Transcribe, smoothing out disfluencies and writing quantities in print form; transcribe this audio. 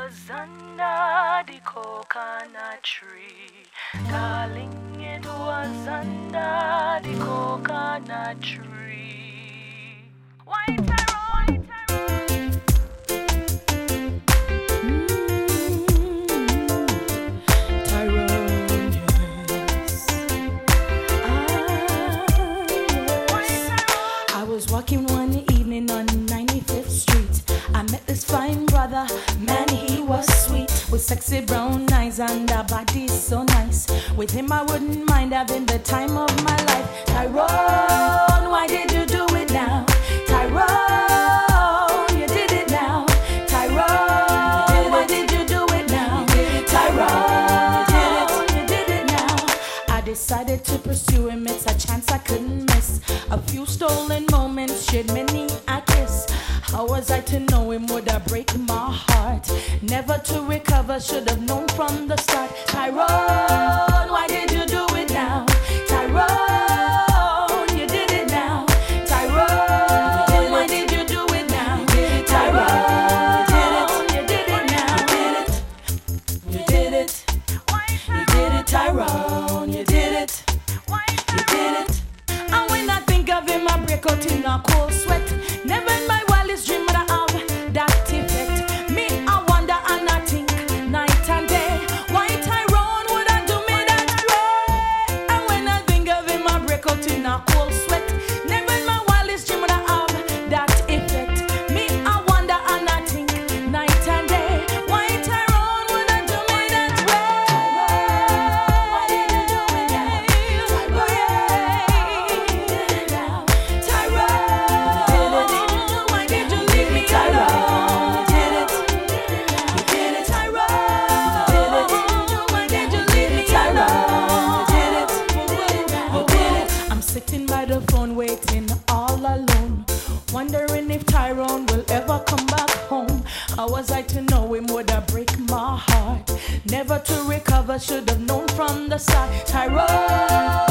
was under the coconut tree. Darling, it was under the coconut tree. White Tyrone, Tyrone, yes. I was walking one evening on 95th Street. I met this fine brother, man, he was sweet, with sexy brown eyes and a body so nice. With him I wouldn't mind having the time of my life. Tyrone, why did you do it now? Tyrone, you did it now. Tyrone, why did you do it now? Tyrone, you did it now. I decided to pursue him, it's a chance I couldn't miss. A few stolen moments, shared many a kiss. How was I to know him would have break my heart? Never to recover, should have known from the start. Tyrone, why did you do it now? Tyrone, you did it now. Tyrone, why did you do it now? Tyrone, you did it now. You did it. You did it, Tyrone. You did it. You did it. And when I think of him, I break out in a cold sweat. Never in my wildest dream would I have that effect. Me, I wonder and I think night and day, why Tyrone would I do me that way? And when I think of him, I break out in a cold sweat. Never in my wildest dream would I have that effect. Me, I wonder and I think night and day, why Tyrone would I do me that way? Why did you do it now? Tyrone, why did you leave me alone? You did it. You did it, Tyrone. Why did you leave me alone? You did it. You did it. I'm sitting by the phone waiting all alone, wondering if Tyrone will ever come back home. How was I to know him would have break my heart? Never to recover, should have known from the start. Tyrone.